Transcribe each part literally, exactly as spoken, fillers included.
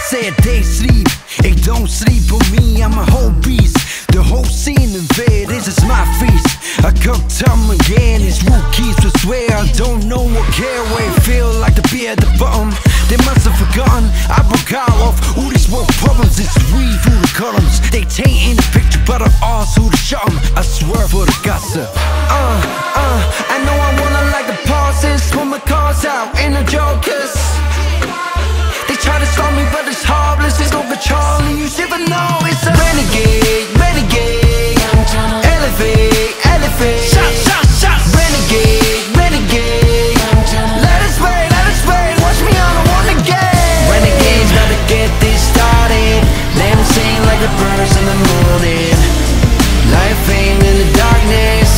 said they sleep, they don't sleep on me, I'm a whole beast. The whole scene in bed, this is my feast. I come time again, it's rookies to swear I don't know what care where it feel like to be at the bottom. They must have forgotten, I broke out of all these world problems. It's weed through the columns, they tainting the picture but I'm ours who to shut 'em. I swear for the gossip. Uh, uh, I know I wanna like the pauses, put my cars out in the jokers. They try to stop me but it's harmless, there's no control and you should know it's a renegade, renegade. Elevate, elevate. Shot, shot, shot. Renegade, renegade. Let us rain, let us rain. Watch me on a one again. Renegades gotta get this started. Let me sing like the birds in the morning. Life ain't in the darkness.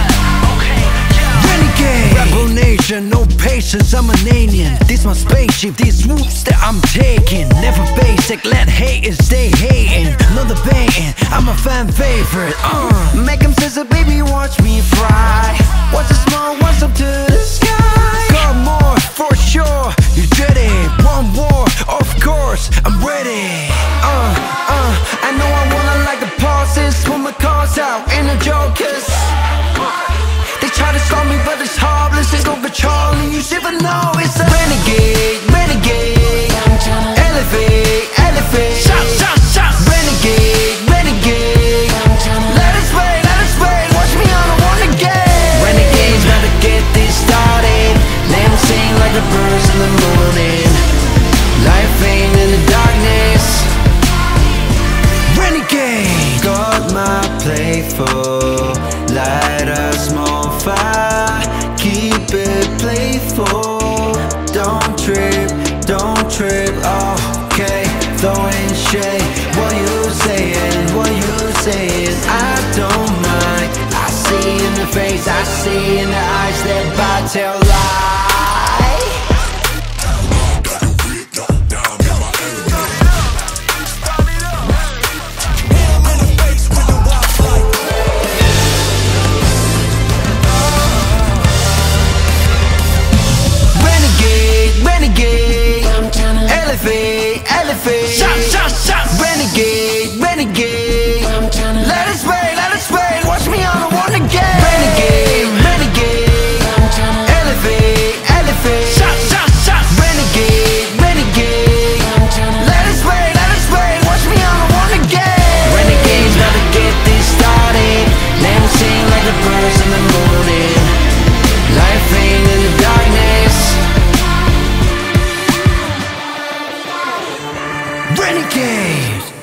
Renegade. Rebel nation, no patience, I'm an alien. This my spaceship, these routes that I'm taking. Never basic, let haters stay hating. No debating, I'm a fan favorite. Uh, make 'em sizzle, baby, watch me fry. Watch the smoke, what's up to the sky. Got more, for sure, you did it. One war, of course, I'm ready. Uh, uh, I know I wanna like the pauses, put my cars out in the jokers. They try to stop me but it's harmless, there's no control and you should know it's a renegade, renegade. Elevate, elevate. Shot, shot, shot. Renegade, renegade. Let us rain, let us rain. Watch me on a one again. Renegades gotta get this started. Let 'em sing like the birds in the morning. Life ain't in the darkness. Renegade. Got my plate full. Light a small fire. Keep it playful. Don't trip, don't trip. Oh, okay, throwing shade. What you saying, what you saying, I don't mind. I see in the face, I see in the eyes that I tell lies. Elevate, elevate. Shot, shot, shot. Renegade, renegade. Let us rain, let us rain. Watch me on a one again. Renegade, renegade. Elevate, elevate. Shot, shot, shot. Renegade, renegade. Let us rain, let us rain. Watch me on a one again. Renegades gotta get this started. Let 'em sing like the birds in the morning. Life ain't in the darkness. Renegade!